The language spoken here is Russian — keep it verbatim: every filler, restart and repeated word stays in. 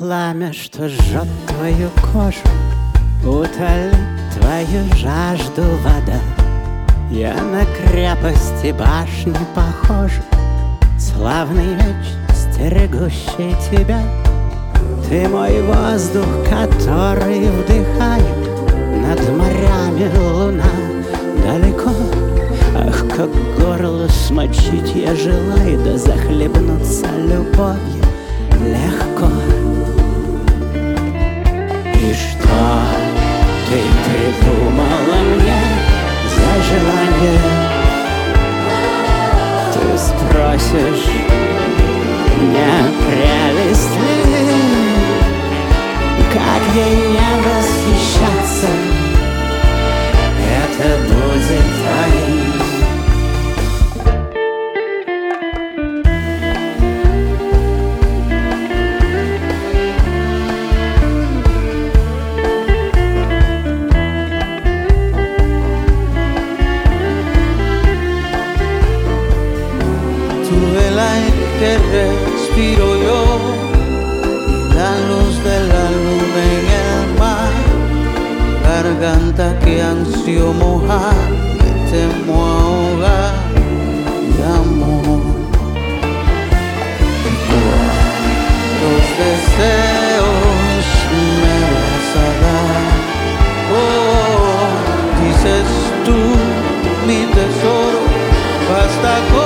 пламя, что жжет твою кожу, утолит твою жажду вода. Я на крепости башни похожа, славный меч, стерегущий тебя. Ты мой воздух, который вдыхаю, над морями луна далеко. Ах, как горло смочить я желаю, да захлебнуться любовью легко. И что ты придумала мне за желание? Ты спросишь, не прелесть ли? Как ей не восхищаться? Это будет твоим. Tu vela en que respiro yo y la luz de la luna en el mar, garganta que ansio mojar, que temo ahogar de amor. Los deseos me vas a dar, oh, dices tú, mi tesoro, basta con